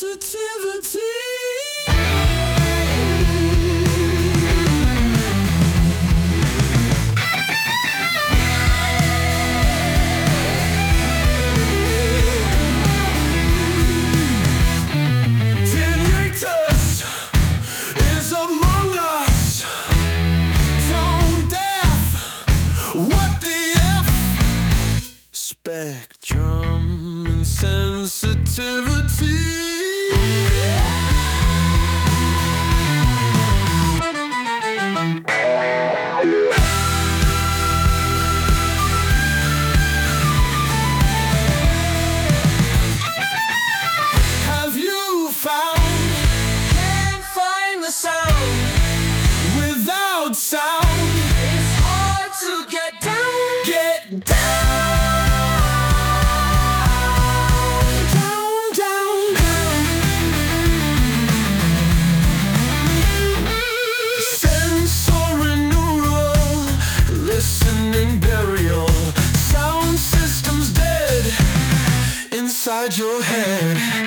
sensitivity. Tinnitus is among us. Tone deaf, what the F? Spectrum and sensitivity. Have you found? Can't find the sound. Without sound, it's hard to get down. Get down. Listening burial, sound systems dead inside your head.